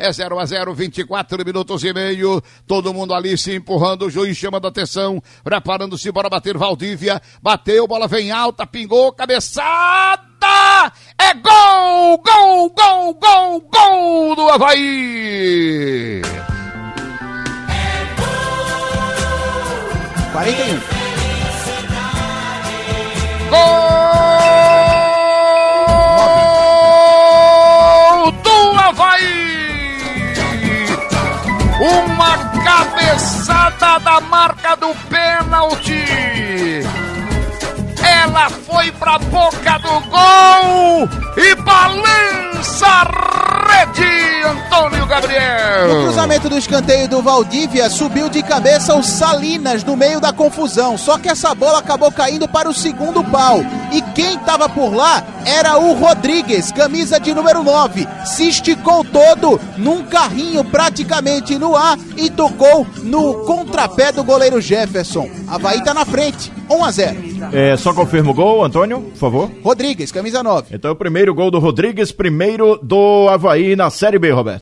É 0-0, 24 minutos e meio. Todo mundo ali se empurrando. O juiz chamando a atenção. Preparando-se para bater Valdívia. Bateu, bola vem alta, pingou, cabeçada. É gol, gol, gol, gol, gol do Avaí. 41. Gol do Avaí! Uma cabeçada da marca do pênalti! Ela foi pra boca do gol e balança a rede, Antônio Gabriel. No cruzamento do escanteio do Valdívia, subiu de cabeça o Salinas no meio da confusão. Só que essa bola acabou caindo para o segundo pau. E quem estava por lá era o Rodrigues, camisa de número 9. Se esticou todo num carrinho praticamente no ar e tocou no contrapé do goleiro Jefferson. Avaí tá na frente, 1-0. Só confirma o gol, Antônio, por favor. Rodrigues, camisa 9. Então o primeiro gol do Rodrigues, primeiro do Avaí na Série B, Roberto.